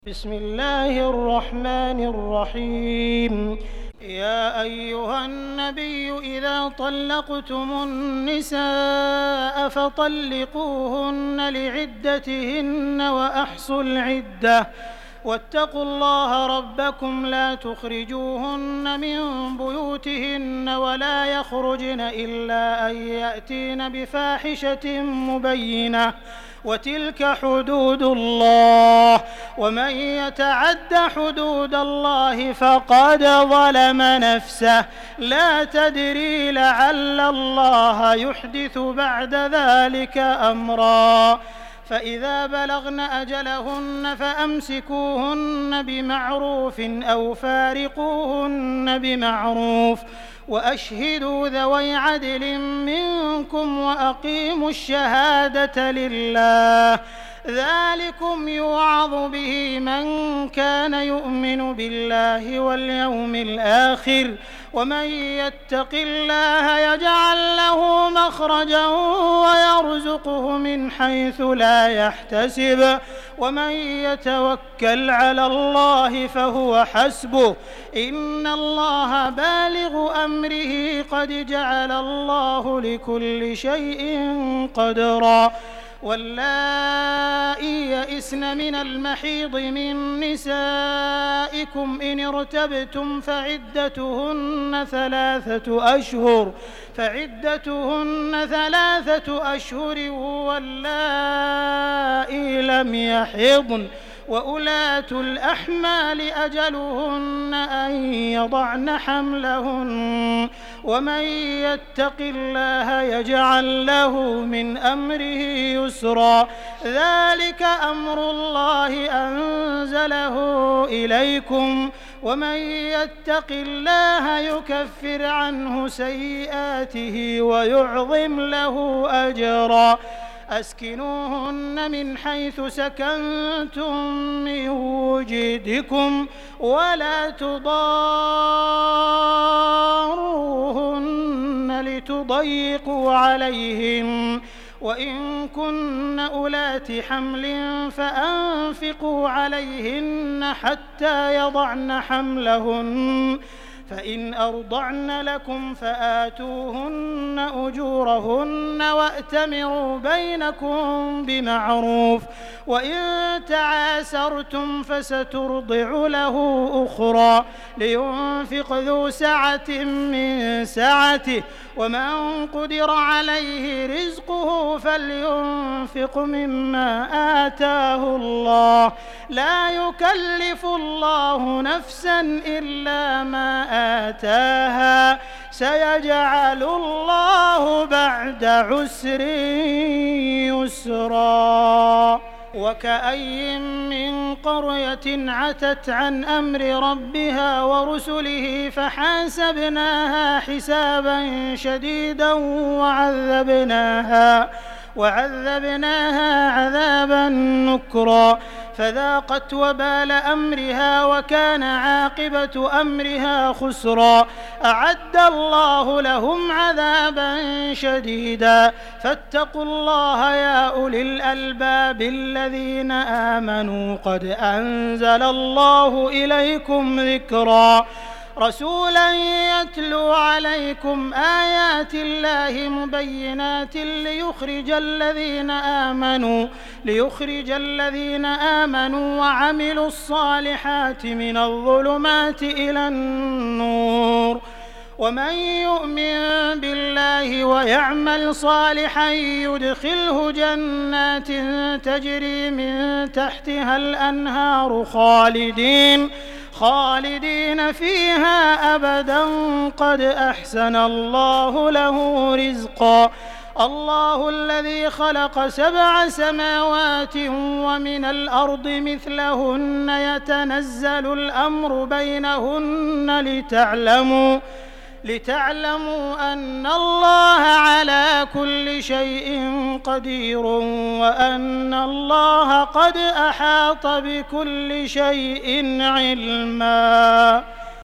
بسم الله الرحمن الرحيم. يا أيها النبي إذا طلقتم النساء فطلقوهن لعدتهن وأحصوا العدة واتقوا الله ربكم لا تخرجوهن من بيوتهن ولا يخرجن إلا أن يأتين بفاحشة مبينة وتلك حدود الله ومن يتعد حدود الله فقد ظلم نفسه لا تدري لعل الله يحدث بعد ذلك أمرا فإذا بلغن أجلهن فأمسكوهن بمعروف أو فارقوهن بمعروف وأشهدوا ذوي عدل منكم وأقيموا الشهادة لله ذلكم يوعظ به من كان يؤمن بالله واليوم الآخر ومن يتق الله يجعل له مخرجا ويرزقه من حيث لا يحتسب ومن يتوكل على الله فهو حسبه إن الله بالغ أمره قد جعل الله لكل شيء قدرا واللائي يئسن من المحيض من نسائكم إن ارتبتم فعدتهن ثلاثة أشهر واللائي لم يحضن وأولاة الأحمال أجلهن أن يضعن حملهن ومن يتق الله يجعل له من أمره يسرا ذلك أمر الله أنزله إليكم ومن يتق الله يكفر عنه سيئاته ويعظم له أجرا أسكنوهن من حيث سكنتم من وجدكم ولا تضاروهن لتضيقوا عليهم وإن كن أولات حمل فأنفقوا عليهن حتى يضعن حملهن فإن أرضعن لكم فآتوهن أجورهن وأتمروا بينكم بمعروف وإن تعاسرتم فسترضع له أخرى لينفق ذو سعة من سعته ومن قدر عليه رزقه فلينفق مما آتاه الله لا يكلف الله نفسا إلا ما آتاها سيجعل الله بعد عسر يسرا وكأي من قرية عتت عن أمر ربها ورسله فحاسبناها حسابا شديدا وعذبناها عذابا نكرا فذاقت وبال أمرها وكان عاقبة أمرها خسرا أعد الله لهم عذابا شديدا فاتقوا الله يا أولي الألباب الذين آمنوا قد أنزل الله إليكم ذكرا رسولا يتلو عليكم آيات الله مبينات ليخرج الذين آمنوا وعملوا الصالحات من الظلمات إلى النور ومن يؤمن بالله ويعمل صالحا يدخله جنات تجري من تحتها الأنهار خالدين فيها أبدا قد أحسن الله له رزقا الله الذي خلق 7 سماوات ومن الأرض مثلهن يتنزل الأمر بينهن لتعلموا أن الله على كل شيء قدير وأن الله قد أحاط بكل شيء علما